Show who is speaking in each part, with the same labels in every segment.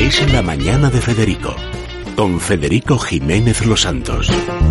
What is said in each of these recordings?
Speaker 1: Es la mañana de Federico, con Federico Jiménez Los Santos.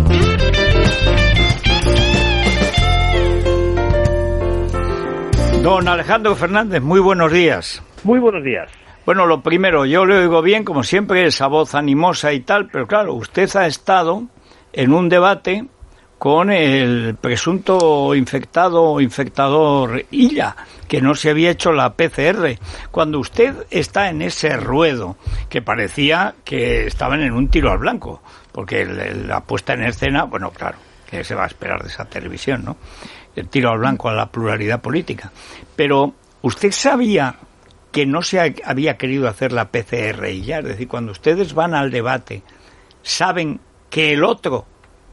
Speaker 2: Don Alejandro Fernández, muy buenos días.
Speaker 3: Muy buenos días.
Speaker 2: Bueno, lo primero, yo le oigo bien, como siempre, esa voz animosa y tal, pero claro, usted ha estado en un debate con el presunto infectado o infectador Illa, que no se había hecho la PCR. Cuando usted está en ese ruedo, que parecía que estaban en un tiro al blanco, porque la puesta en escena, bueno, claro, que se va a esperar de esa televisión, ¿no? El tiro al blanco a la pluralidad política. Pero usted sabía que no se había querido hacer la PCR Illa, es decir, cuando ustedes van al debate, saben que el otro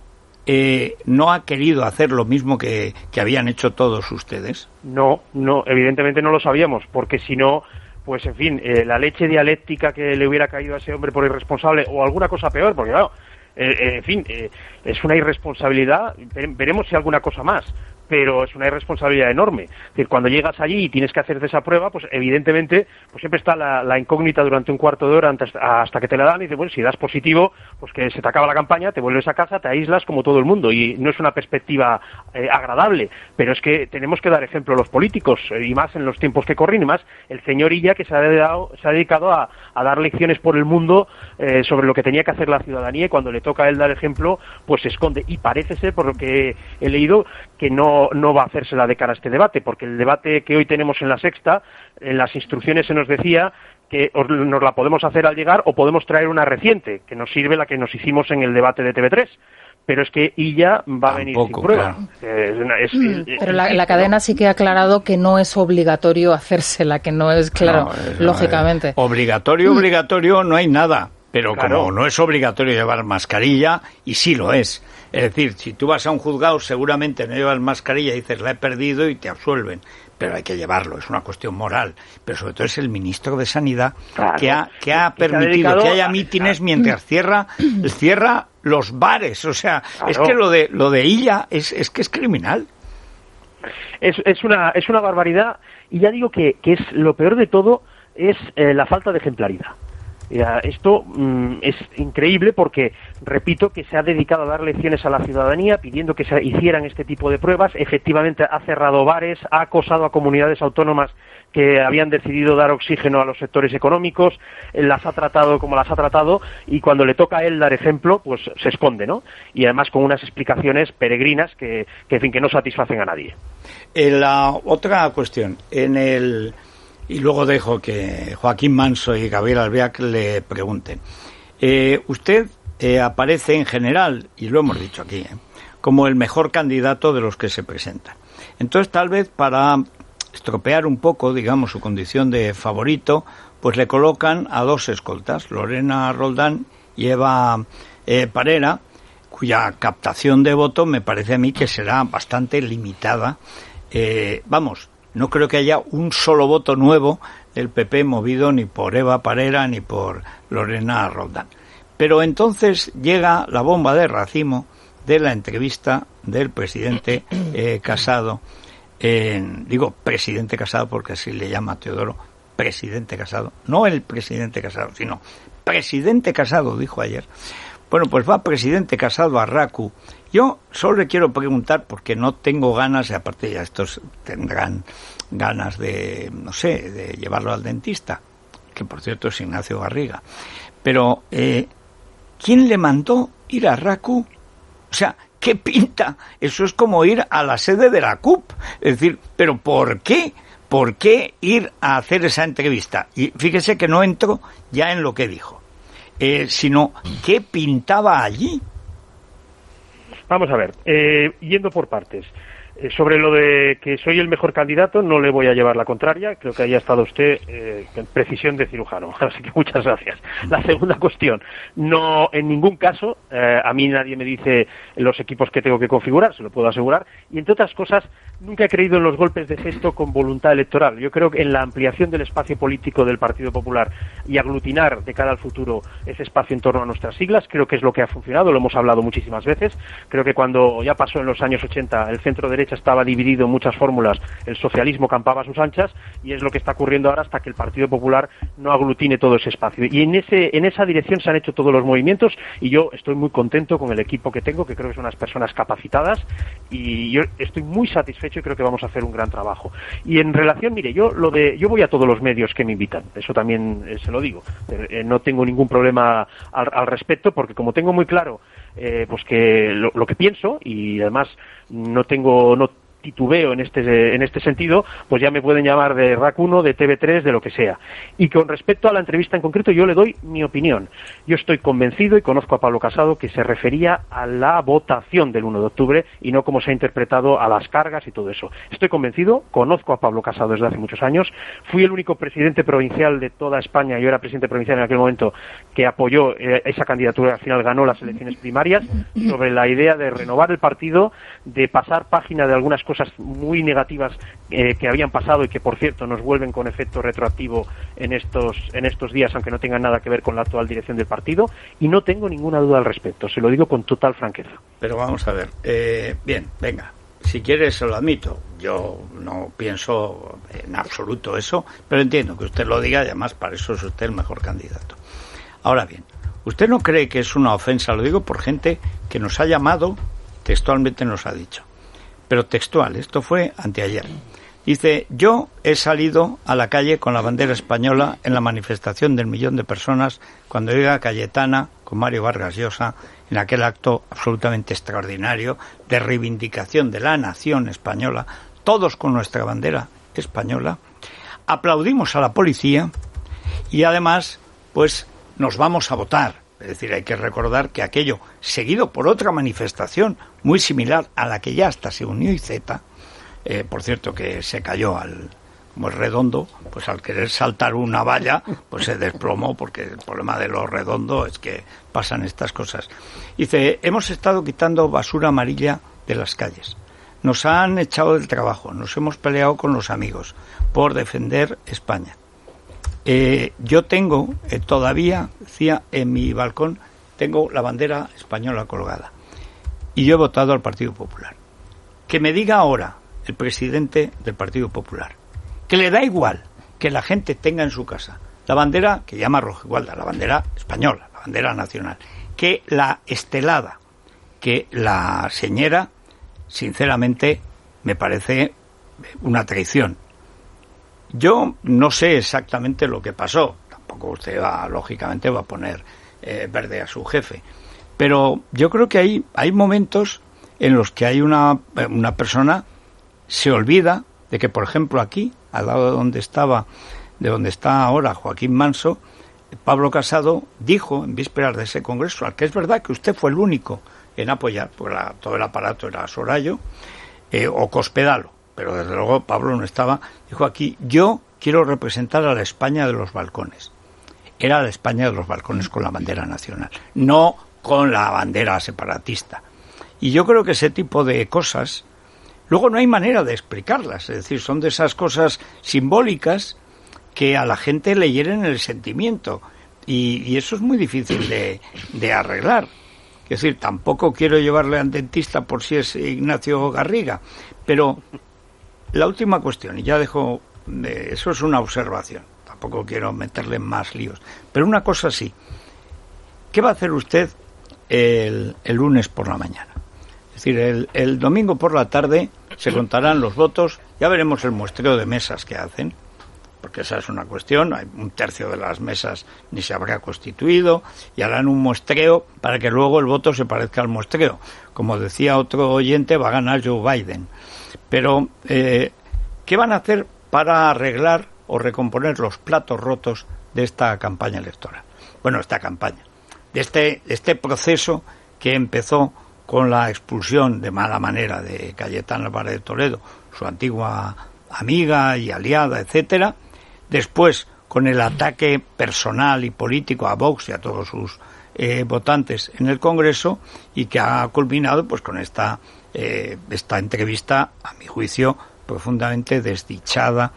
Speaker 2: no ha querido hacer lo mismo que habían hecho todos ustedes.
Speaker 3: No, evidentemente no lo sabíamos, porque si no, pues en fin, la leche dialéctica que le hubiera caído a ese hombre por irresponsable, o alguna cosa peor, porque claro, en fin, es una irresponsabilidad, veremos si alguna cosa más, pero es una irresponsabilidad enorme. Es decir, cuando llegas allí y tienes que hacerte esa prueba, pues evidentemente pues siempre está la incógnita durante un cuarto de hora hasta que te la dan, y dices, bueno, si das positivo, pues que se te acaba la campaña, te vuelves a casa, te aíslas como todo el mundo, y no es una perspectiva agradable, pero es que tenemos que dar ejemplo a los políticos, y más en los tiempos que corren, y más el señor Illa, que se ha dedicado a dar lecciones por el mundo sobre lo que tenía que hacer la ciudadanía, y cuando le toca a él dar ejemplo, pues se esconde, y parece ser, por lo que he leído, que no va a hacérsela de cara a este debate, porque el debate que hoy tenemos en La Sexta, en las instrucciones se nos decía que nos la podemos hacer al llegar o podemos traer una reciente, que nos sirve la que nos hicimos en el debate de TV3. Pero es que Illa va a venir sin prueba.
Speaker 4: Claro. Pero la cadena sí que ha aclarado que no es obligatorio hacérsela, que no es, claro, lógicamente.
Speaker 2: Obligatorio no hay nada, pero
Speaker 3: claro,
Speaker 2: como no es obligatorio llevar mascarilla, y sí lo es. Es decir, si tú vas a un juzgado, seguramente no llevas mascarilla y dices, la he perdido, y te absuelven. Pero hay que llevarlo, es una cuestión moral. Pero sobre todo es el ministro de Sanidad, claro, que ha permitido que haya mítines mientras cierra los bares. O sea, claro, es que lo de Illa es que es criminal.
Speaker 3: Es una barbaridad, y ya digo que es lo peor de todo, es la falta de ejemplaridad. Esto es increíble porque, repito, que se ha dedicado a dar lecciones a la ciudadanía pidiendo que se hicieran este tipo de pruebas. Efectivamente ha cerrado bares, ha acosado a comunidades autónomas que habían decidido dar oxígeno a los sectores económicos, las ha tratado como las ha tratado, y cuando le toca a él dar ejemplo, pues se esconde, ¿no? Y además con unas explicaciones peregrinas que en fin, que no satisfacen a nadie.
Speaker 2: La otra cuestión, y luego dejo que Joaquín Manso y Gabriel Albiac le pregunten. Usted aparece en general, y lo hemos dicho aquí, como el mejor candidato de los que se presentan. Entonces, tal vez para estropear un poco, digamos, su condición de favorito, pues le colocan a dos escoltas, Lorena Roldán y Eva Parera, cuya captación de voto me parece a mí que será bastante limitada. No creo que haya un solo voto nuevo del PP movido ni por Eva Parera ni por Lorena Roldán. Pero entonces llega la bomba de racimo de la entrevista del presidente Casado. Digo presidente Casado porque así le llama Teodoro, presidente Casado. No el presidente Casado, sino presidente Casado, dijo ayer. Bueno, pues va presidente Casado a RACU. Yo solo le quiero preguntar, porque no tengo ganas, y aparte ya estos tendrán ganas de, no sé, de llevarlo al dentista, que por cierto es Ignacio Garriga. Pero, ¿quién le mandó ir a RACU? O sea, ¿qué pinta? Eso es como ir a la sede de la CUP. Es decir, ¿pero por qué? ¿Por qué ir a hacer esa entrevista? Y fíjese que no entro ya en lo que dijo. Sino ¿qué pintaba allí?
Speaker 3: Vamos a ver, yendo por partes. Sobre lo de que soy el mejor candidato, no le voy a llevar la contraria. Creo que haya estado usted en precisión de cirujano. Así que muchas gracias. La segunda cuestión. No, en ningún caso, a mí nadie me dice los equipos que tengo que configurar, se lo puedo asegurar. Y entre otras cosas, nunca he creído en los golpes de gesto con voluntad electoral. Yo creo que en la ampliación del espacio político del Partido Popular y aglutinar de cara al futuro ese espacio en torno a nuestras siglas, creo que es lo que ha funcionado. Lo hemos hablado muchísimas veces. Creo que cuando ya pasó en los años 80 el centro derecha derecha estaba dividido en muchas fórmulas, el socialismo campaba a sus anchas, y es lo que está ocurriendo ahora hasta que el Partido Popular no aglutine todo ese espacio. Y en esa dirección se han hecho todos los movimientos, y yo estoy muy contento con el equipo que tengo, que creo que son unas personas capacitadas, y yo estoy muy satisfecho y creo que vamos a hacer un gran trabajo. Y en relación, mire, yo voy a todos los medios que me invitan, eso también se lo digo, no tengo ningún problema al respecto, porque como tengo muy claro pues que lo que pienso, y además no titubeo en este sentido, pues ya me pueden llamar de RAC 1, de TV3, de lo que sea. Y con respecto a la entrevista en concreto, yo le doy mi opinión. Yo estoy convencido, y conozco a Pablo Casado, que se refería a la votación del 1 de octubre y no como se ha interpretado a las cargas y todo eso. Estoy convencido, conozco a Pablo Casado desde hace muchos años, fui el único presidente provincial de toda España, yo era presidente provincial en aquel momento, que apoyó esa candidatura, al final ganó las elecciones primarias, sobre la idea de renovar el partido, de pasar página de algunas cosas muy negativas que habían pasado y que, por cierto, nos vuelven con efecto retroactivo en estos días, aunque no tengan nada que ver con la actual dirección del partido, y no tengo ninguna duda al respecto, se lo digo con total franqueza.
Speaker 2: Pero vamos a ver, bien, venga, si quieres se lo admito, yo no pienso en absoluto eso, pero entiendo que usted lo diga, y además para eso es usted el mejor candidato. Ahora bien, ¿usted no cree que es una ofensa? Lo digo por gente que nos ha llamado, textualmente nos ha dicho, pero textual, esto fue anteayer. Dice, yo he salido a la calle con la bandera española en la manifestación del 1.000.000 de personas cuando llega Cayetana con Mario Vargas Llosa en aquel acto absolutamente extraordinario de reivindicación de la nación española, todos con nuestra bandera española, aplaudimos a la policía y además pues nos vamos a votar. Es decir, hay que recordar que aquello, seguido por otra manifestación muy similar a la que ya hasta se unió IZ, por cierto que se cayó como es redondo, pues al querer saltar una valla, pues se desplomó, porque el problema de lo redondo es que pasan estas cosas. Dice, hemos estado quitando basura amarilla de las calles, nos han echado del trabajo, nos hemos peleado con los amigos por defender España. Yo tengo todavía, decía, en mi balcón, tengo la bandera española colgada. Y yo he votado al Partido Popular. Que me diga ahora el presidente del Partido Popular que le da igual que la gente tenga en su casa la bandera que llama rojigualda, la bandera española, la bandera nacional, que la estelada, que la señera, sinceramente, me parece una traición. Yo no sé exactamente lo que pasó, tampoco usted lógicamente va a poner verde a su jefe, pero yo creo que hay momentos en los que hay una persona se olvida de que, por ejemplo, aquí, al lado de donde está ahora Joaquín Manso, Pablo Casado dijo en vísperas de ese congreso, al que es verdad que usted fue el único en apoyar, porque todo el aparato era Sorallo o Cospedalo, pero desde luego Pablo no estaba, dijo aquí, yo quiero representar a la España de los balcones. Era la España de los balcones con la bandera nacional, no con la bandera separatista. Y yo creo que ese tipo de cosas, luego no hay manera de explicarlas, es decir, son de esas cosas simbólicas que a la gente le hieren el sentimiento, y eso es muy difícil de arreglar. Es decir, tampoco quiero llevarle al dentista por si es Ignacio Garriga, pero la última cuestión, y ya dejo, eso es una observación, tampoco quiero meterle más líos, pero una cosa sí, ¿qué va a hacer usted el lunes por la mañana? Es decir, el domingo por la tarde se contarán los votos, ya veremos el muestreo de mesas que hacen, porque esa es una cuestión, hay un tercio de las mesas ni se habrá constituido, y harán un muestreo para que luego el voto se parezca al muestreo. Como decía otro oyente, va a ganar Joe Biden. Pero, ¿qué van a hacer para arreglar o recomponer los platos rotos de esta campaña electoral? Bueno, esta campaña, de este proceso que empezó con la expulsión de mala manera de Cayetana Álvarez de Toledo, su antigua amiga y aliada, etcétera, después con el ataque personal y político a Vox y a todos sus votantes en el Congreso, y que ha culminado pues con esta entrevista, a mi juicio, profundamente desdichada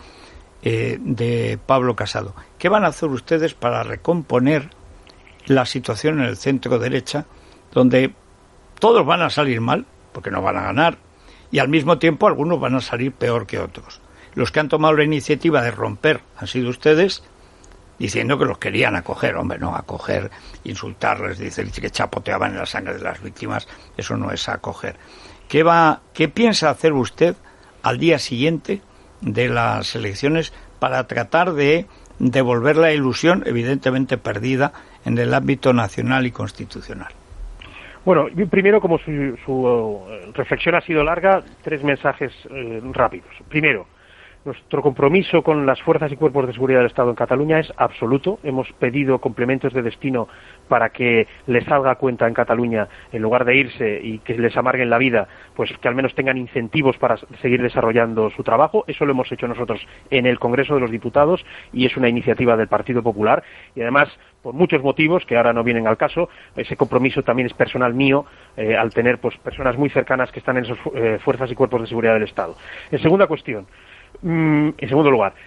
Speaker 2: de Pablo Casado. ¿Qué van a hacer ustedes para recomponer la situación en el centro derecha, donde todos van a salir mal, porque no van a ganar, Y al mismo tiempo algunos van a salir peor que otros. Los que han tomado la iniciativa de romper han sido ustedes, diciendo que los querían acoger. Hombre, no, acoger, insultarles, decir que chapoteaban en la sangre de las víctimas, eso no es acoger. ¿Qué piensa hacer usted al día siguiente de las elecciones para tratar de devolver la ilusión, evidentemente perdida, en el ámbito nacional y constitucional?
Speaker 3: Bueno, primero, como su reflexión ha sido larga, 3 mensajes rápidos. Primero, nuestro compromiso con las fuerzas y cuerpos de seguridad del Estado en Cataluña es absoluto. Hemos pedido complementos de destino para que les salga a cuenta en Cataluña, en lugar de irse y que les amarguen la vida, pues que al menos tengan incentivos para seguir desarrollando su trabajo. Eso lo hemos hecho nosotros en el Congreso de los Diputados y es una iniciativa del Partido Popular. Y además, por muchos motivos que ahora no vienen al caso, ese compromiso también es personal mío, al tener pues personas muy cercanas que están en esas fuerzas y cuerpos de seguridad del Estado. En segundo lugar,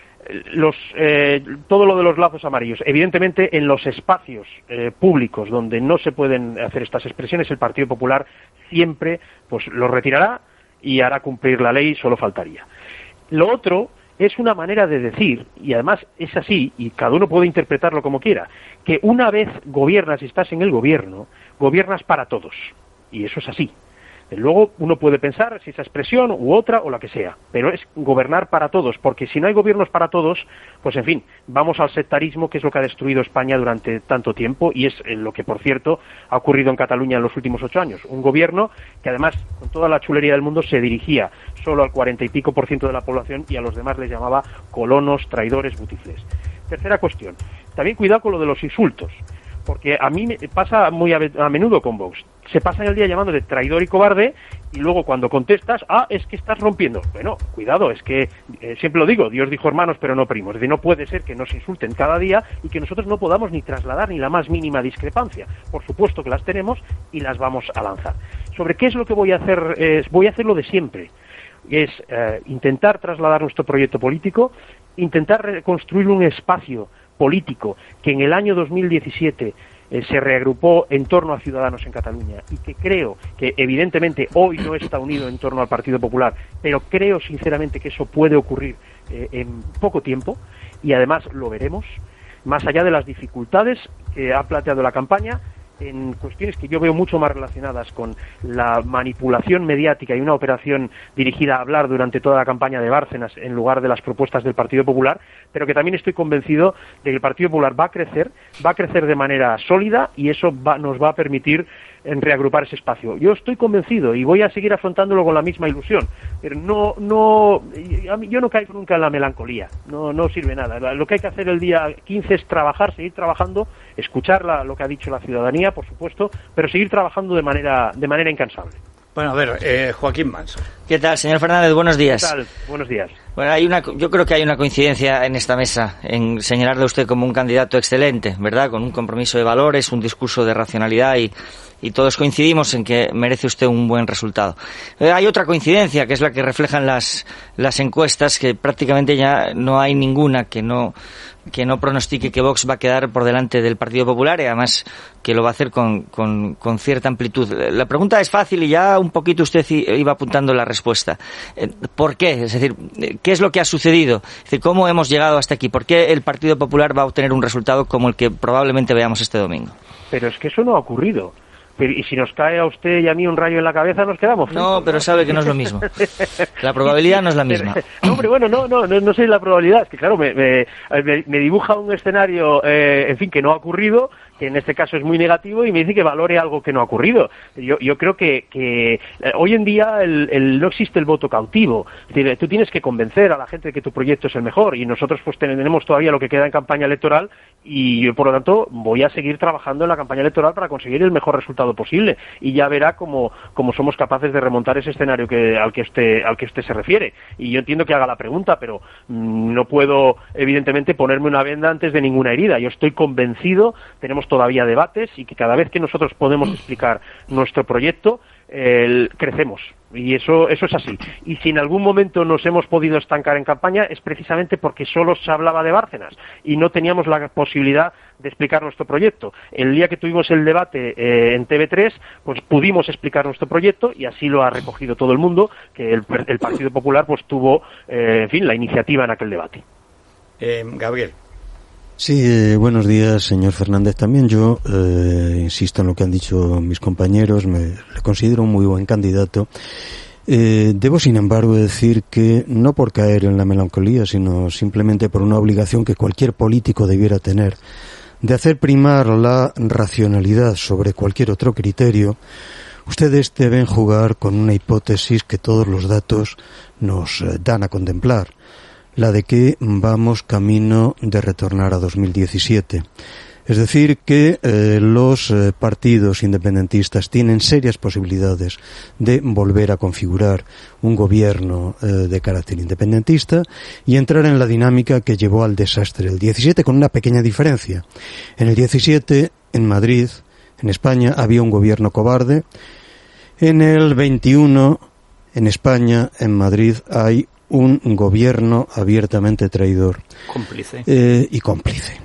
Speaker 3: todo lo de los lazos amarillos. Evidentemente, en los espacios públicos donde no se pueden hacer estas expresiones, el Partido Popular siempre pues los retirará y hará cumplir la ley, solo faltaría. Lo otro es una manera de decir, y además es así, y cada uno puede interpretarlo como quiera, que una vez gobiernas y estás en el gobierno, gobiernas para todos. Y eso es así. Luego uno puede pensar si esa expresión u otra o la que sea, pero es gobernar para todos, porque si no hay gobiernos para todos, pues en fin, vamos al sectarismo, que es lo que ha destruido España durante tanto tiempo, y es lo que, por cierto, ha ocurrido en Cataluña en los últimos 8 años. Un gobierno que además, con toda la chulería del mundo, se dirigía solo al 40 y pico % de la población y a los demás les llamaba colonos, traidores, butiflés. Tercera cuestión, también cuidado con lo de los insultos, porque a mí me pasa muy a menudo con Vox. Se pasan el día llamando de traidor y cobarde y luego cuando contestas, es que estás rompiendo. Bueno, cuidado, es que siempre lo digo, Dios dijo hermanos pero no primos. Es decir, no puede ser que nos insulten cada día y que nosotros no podamos ni trasladar ni la más mínima discrepancia. Por supuesto que las tenemos y las vamos a lanzar. ¿Sobre qué es lo que voy a hacer? Voy a hacer lo de siempre. Es intentar trasladar nuestro proyecto político, intentar reconstruir un espacio político que en el año 2017 se reagrupó en torno a Ciudadanos en Cataluña y que creo que evidentemente hoy no está unido en torno al Partido Popular, pero creo sinceramente que eso puede ocurrir en poco tiempo y además lo veremos, más allá de las dificultades que ha planteado la campaña, en cuestiones que yo veo mucho más relacionadas con la manipulación mediática y una operación dirigida a hablar durante toda la campaña de Bárcenas en lugar de las propuestas del Partido Popular, pero que también estoy convencido de que el Partido Popular va a crecer de manera sólida y eso nos va a permitir reagrupar ese espacio. Yo estoy convencido y voy a seguir afrontándolo con la misma ilusión, pero yo no caigo nunca en la melancolía, no sirve nada. Lo que hay que hacer el día 15 es trabajar, seguir trabajando, escuchar lo que ha dicho la ciudadanía, por supuesto, pero seguir trabajando de manera incansable.
Speaker 2: Bueno, a ver, Joaquín Manso.
Speaker 5: ¿Qué tal, señor Fernández? Buenos días.
Speaker 3: ¿Qué tal? Buenos días.
Speaker 5: Bueno, yo creo que hay una coincidencia en esta mesa en señalarle a usted como un candidato excelente, ¿verdad? Con un compromiso de valores, un discurso de racionalidad y todos coincidimos en que merece usted un buen resultado. Hay otra coincidencia, que es la que reflejan las encuestas, que prácticamente ya no hay ninguna que no pronostique que Vox va a quedar por delante del Partido Popular y además que lo va a hacer con cierta amplitud. La pregunta es fácil y ya un poquito usted iba apuntando la respuesta. ¿Por qué? Es decir, ¿qué es lo que ha sucedido? Es decir, ¿cómo hemos llegado hasta aquí? ¿Por qué el Partido Popular va a obtener un resultado como el que probablemente veamos este domingo?
Speaker 3: Pero es que eso no ha ocurrido. Y si nos cae a usted y a mí un rayo en la cabeza, nos quedamos fritos.
Speaker 5: No, pero sabe que no es lo mismo. La probabilidad no es la misma.
Speaker 3: No, hombre, bueno, no sé la probabilidad. Es que, claro, me dibuja un escenario, en fin, que no ha ocurrido, que en este caso es muy negativo, y me dice que valore algo que no ha ocurrido. Yo creo que hoy en día no existe el voto cautivo. Es decir, tú tienes que convencer a la gente de que tu proyecto es el mejor, y nosotros pues tenemos todavía lo que queda en campaña electoral, y yo, por lo tanto, voy a seguir trabajando en la campaña electoral para conseguir el mejor resultado posible, y ya verá cómo somos capaces de remontar ese escenario al que usted se refiere. Y yo entiendo que haga la pregunta, pero no puedo, evidentemente, ponerme una venda antes de ninguna herida. Yo estoy convencido, tenemos todavía debates, y que cada vez que nosotros podemos explicar nuestro proyecto, crecemos. Y eso es así. Y si en algún momento nos hemos podido estancar en campaña es precisamente porque solo se hablaba de Bárcenas y no teníamos la posibilidad de explicar nuestro proyecto. El día que tuvimos el debate en TV3, pues pudimos explicar nuestro proyecto y así lo ha recogido todo el mundo, que el Partido Popular pues tuvo, la iniciativa en aquel debate.
Speaker 2: Gabriel.
Speaker 6: Sí, buenos días, señor Fernández. También yo insisto en lo que han dicho mis compañeros, le considero un muy buen candidato. Debo, sin embargo, decir que no por caer en la melancolía, sino simplemente por una obligación que cualquier político debiera tener de hacer primar la racionalidad sobre cualquier otro criterio, ustedes deben jugar con una hipótesis que todos los datos nos dan a contemplar, la de que vamos camino de retornar a 2017. Es decir, que los partidos independentistas tienen serias posibilidades de volver a configurar un gobierno de carácter independentista y entrar en la dinámica que llevó al desastre del 17, con una pequeña diferencia. En el 17, en Madrid, en España, había un gobierno cobarde. En el 21, en España, en Madrid, hay un gobierno abiertamente traidor.
Speaker 2: Cómplice.
Speaker 6: Y cómplice.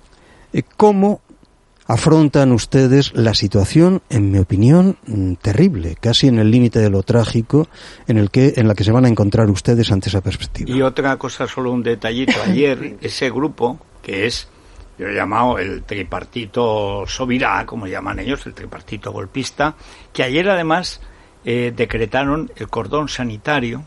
Speaker 6: ¿Cómo afrontan ustedes la situación, en mi opinión, terrible, casi en el límite de lo trágico, en la que se van a encontrar ustedes ante esa perspectiva?
Speaker 2: Y otra cosa, solo un detallito. Ayer, ese grupo, que es, yo he llamado el tripartito Sobirá, como llaman ellos, el tripartito golpista, que ayer además decretaron el cordón sanitario.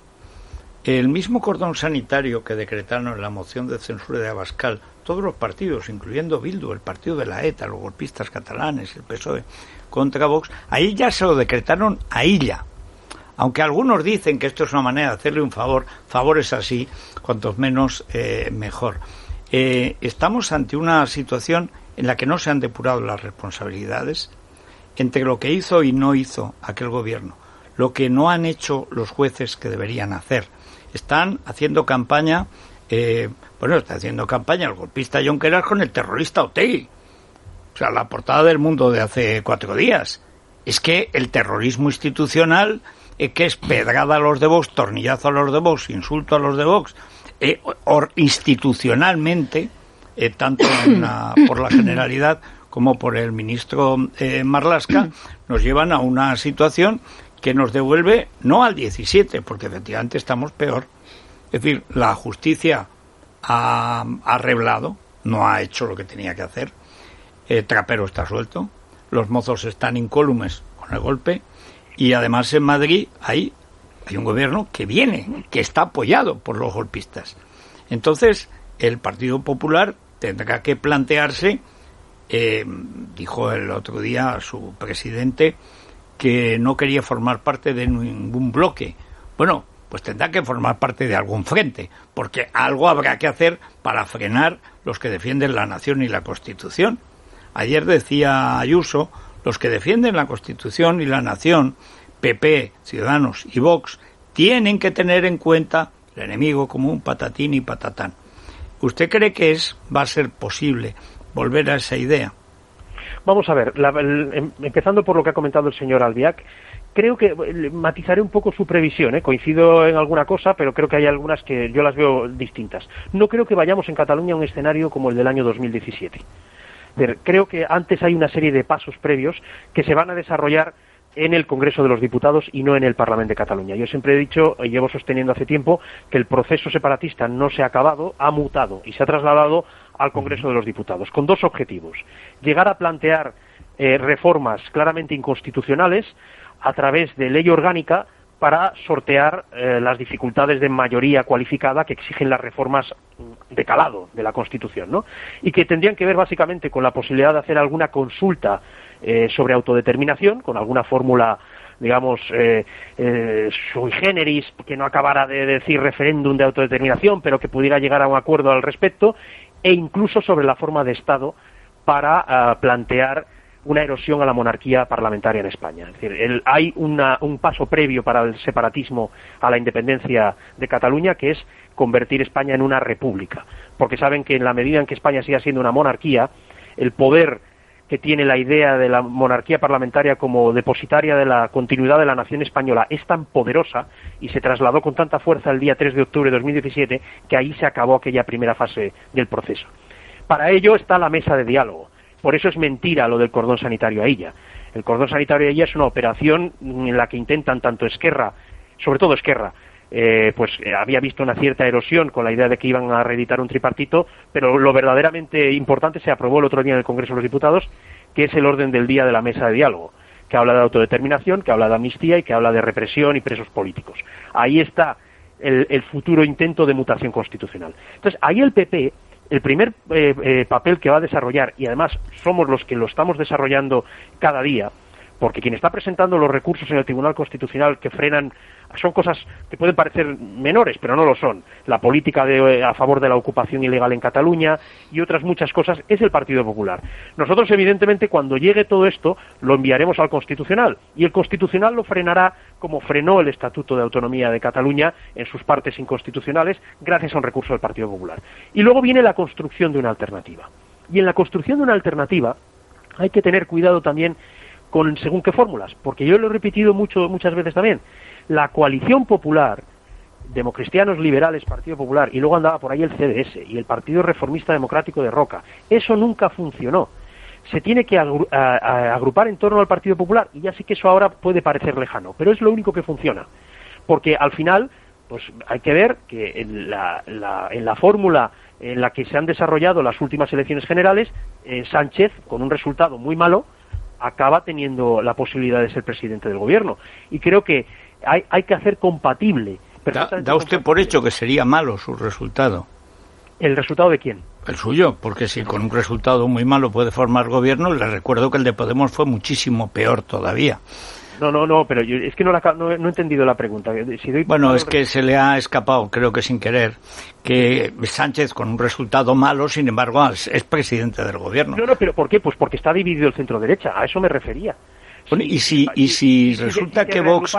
Speaker 2: El mismo cordón sanitario que decretaron en la moción de censura de Abascal, todos los partidos, incluyendo Bildu, el partido de la ETA, los golpistas catalanes, el PSOE, contra Vox, ahí ya se lo decretaron a ella. Aunque algunos dicen que esto es una manera de hacerle un favor, favores así, cuantos menos mejor. Estamos ante una situación en la que no se han depurado las responsabilidades entre lo que hizo y no hizo aquel gobierno, lo que no han hecho los jueces que deberían hacer. Están haciendo campaña, está haciendo campaña el golpista Junqueras con el terrorista Otegi. O sea, la portada del Mundo de hace 4 días. Es que el terrorismo institucional, que es pedrada a los de Vox, tornillazo a los de Vox, insulto a los de Vox, institucionalmente, tanto por la Generalidad como por el ministro Marlaska, nos llevan a una situación que nos devuelve no al 17, porque efectivamente estamos peor. Es decir, la justicia ha arreglado, no ha hecho lo que tenía que hacer. Trapero está suelto, los mozos están incólumes con el golpe, y además en Madrid hay un gobierno que está apoyado por los golpistas. Entonces, el Partido Popular tendrá que plantearse, dijo el otro día su presidente, que no quería formar parte de ningún bloque. Bueno, pues tendrá que formar parte de algún frente, porque algo habrá que hacer para frenar los que defienden la nación y la Constitución. Ayer decía Ayuso, los que defienden la Constitución y la nación, PP, Ciudadanos y Vox, tienen que tener en cuenta el enemigo común, patatín y patatán. ¿Usted cree que va a ser posible volver a esa idea?
Speaker 3: Vamos a ver, empezando por lo que ha comentado el señor Albiac, creo que matizaré un poco su previsión, coincido en alguna cosa, pero creo que hay algunas que yo las veo distintas. No creo que vayamos en Cataluña a un escenario como el del año 2017. Creo que antes hay una serie de pasos previos que se van a desarrollar en el Congreso de los Diputados y no en el Parlamento de Cataluña. Yo siempre he dicho, y llevo sosteniendo hace tiempo, que el proceso separatista no se ha acabado, ha mutado y se ha trasladado al Congreso de los Diputados, con 2 objetivos. Llegar a plantear reformas claramente inconstitucionales a través de ley orgánica para sortear las dificultades de mayoría cualificada que exigen las reformas de calado de la Constitución, ¿no? Y que tendrían que ver básicamente con la posibilidad de hacer alguna consulta sobre autodeterminación, con alguna fórmula, digamos, sui generis, que no acabara de decir referéndum de autodeterminación, pero que pudiera llegar a un acuerdo al respecto, e incluso sobre la forma de Estado para plantear una erosión a la monarquía parlamentaria en España. Es decir, hay un paso previo para el separatismo a la independencia de Cataluña, que es convertir España en una república, porque saben que en la medida en que España siga siendo una monarquía, el poder que tiene la idea de la monarquía parlamentaria como depositaria de la continuidad de la nación española es tan poderosa y se trasladó con tanta fuerza el día 3 de octubre de 2017 que ahí se acabó aquella primera fase del proceso. Para ello está la mesa de diálogo. Por eso es mentira lo del cordón sanitario a Illa. El cordón sanitario a Illa es una operación en la que intentan tanto Esquerra, sobre todo Esquerra, había visto una cierta erosión con la idea de que iban a reeditar un tripartito, pero lo verdaderamente importante se aprobó el otro día en el Congreso de los Diputados, que es el orden del día de la mesa de diálogo, que habla de autodeterminación, que habla de amnistía y que habla de represión y presos políticos. Ahí está el futuro intento de mutación constitucional. Entonces, ahí el PP, el primer papel que va a desarrollar, y además somos los que lo estamos desarrollando cada día, porque quien está presentando los recursos en el Tribunal Constitucional que frenan son cosas que pueden parecer menores, pero no lo son. La política a favor de la ocupación ilegal en Cataluña y otras muchas cosas es el Partido Popular. Nosotros, evidentemente, cuando llegue todo esto, lo enviaremos al Constitucional, y el Constitucional lo frenará como frenó el Estatuto de Autonomía de Cataluña en sus partes inconstitucionales, gracias a un recurso del Partido Popular. Y luego viene la construcción de una alternativa. Y en la construcción de una alternativa hay que tener cuidado también con según qué fórmulas, porque yo lo he repetido muchas veces también. La coalición popular, Democristianos Liberales, Partido Popular, y luego andaba por ahí el CDS y el Partido Reformista Democrático de Roca, eso nunca funcionó. Se tiene que agrupar en torno al Partido Popular, y ya sé que eso ahora puede parecer lejano, pero es lo único que funciona, porque al final pues hay que ver que en la fórmula en la que se han desarrollado las últimas elecciones generales, Sánchez, con un resultado muy malo, acaba teniendo la posibilidad de ser presidente del gobierno. Y creo que hay que hacer compatible.
Speaker 2: Da usted por hecho que sería malo su resultado.
Speaker 3: ¿El resultado de quién?
Speaker 2: El suyo, porque si con un resultado muy malo puede formar gobierno, le recuerdo que el de Podemos fue muchísimo peor todavía.
Speaker 3: No, pero es que no he entendido la pregunta.
Speaker 2: Bueno, es que se le ha escapado, creo que sin querer, que Sánchez con un resultado malo, sin embargo, es presidente del gobierno.
Speaker 3: No, pero ¿por qué? Pues porque está dividido el centro-derecha, a eso me refería.
Speaker 2: Bueno, y si resulta que Vox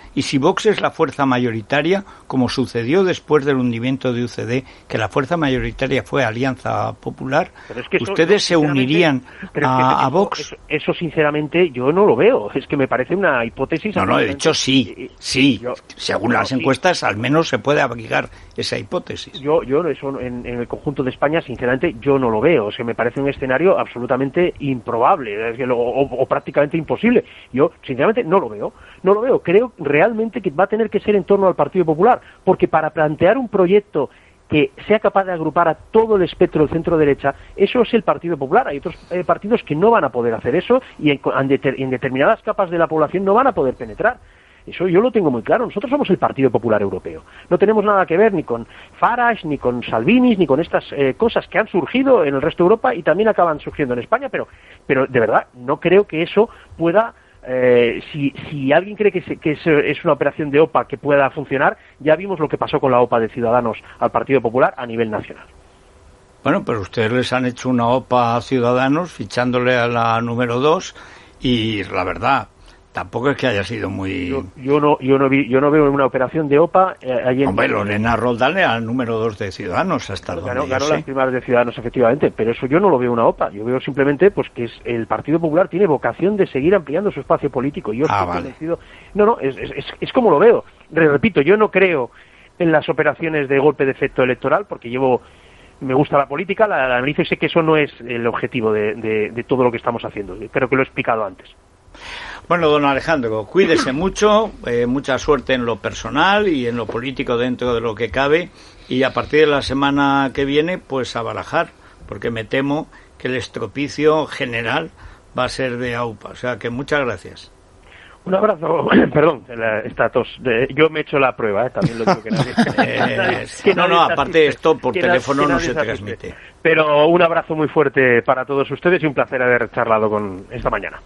Speaker 2: es la fuerza mayoritaria, como sucedió después del hundimiento de UCD, que la fuerza mayoritaria fue Alianza Popular, ¿ustedes se unirían a Vox?
Speaker 3: Eso sinceramente yo no lo veo, es que me parece una hipótesis.
Speaker 2: No, de hecho sí, según las encuestas al menos se puede aplicar esa hipótesis.
Speaker 3: Yo eso en el conjunto de España sinceramente yo no lo veo, o sea, me parece un escenario absolutamente improbable o prácticamente imposible. Yo, sinceramente, no lo veo. Creo realmente que va a tener que ser en torno al Partido Popular, porque para plantear un proyecto que sea capaz de agrupar a todo el espectro del centro-derecha, eso es el Partido Popular. Hay otros partidos que no van a poder hacer eso y en determinadas capas de la población no van a poder penetrar. Eso yo lo tengo muy claro. Nosotros somos el Partido Popular Europeo. No tenemos nada que ver ni con Farage, ni con Salvini, ni con estas cosas que han surgido en el resto de Europa y también acaban surgiendo en España, pero de verdad no creo que eso pueda... si alguien cree que es una operación de OPA que pueda funcionar, ya vimos lo que pasó con la OPA de Ciudadanos al Partido Popular a nivel nacional.
Speaker 2: Bueno, pero ustedes les han hecho una OPA a Ciudadanos fichándole a la número 2 y la verdad... Tampoco es que haya sido muy...
Speaker 3: Yo no veo una operación de OPA allí en...
Speaker 2: Hombre, Lorena Roldán era el número 2 de Ciudadanos hasta
Speaker 3: ganó las primarias de Ciudadanos, efectivamente, pero eso yo no lo veo una OPA. Yo veo simplemente pues que el Partido Popular tiene vocación de seguir ampliando su espacio político. Yo estoy convencido... No, es como lo veo. Repito, yo no creo en las operaciones de golpe de efecto electoral, porque me gusta la política, la analizo y sé que eso no es el objetivo de todo lo que estamos haciendo. Creo que lo he explicado antes.
Speaker 2: Bueno, don Alejandro, cuídese mucho, mucha suerte en lo personal y en lo político dentro de lo que cabe, y a partir de la semana que viene, pues a barajar, porque me temo que el estropicio general va a ser de AUPA, o sea que muchas gracias.
Speaker 3: Un abrazo, perdón, esta tos. Yo me he hecho la prueba, también lo digo que nadie.
Speaker 2: Aparte esto por teléfono no se transmite.
Speaker 3: Pero un abrazo muy fuerte para todos ustedes y un placer haber charlado esta mañana.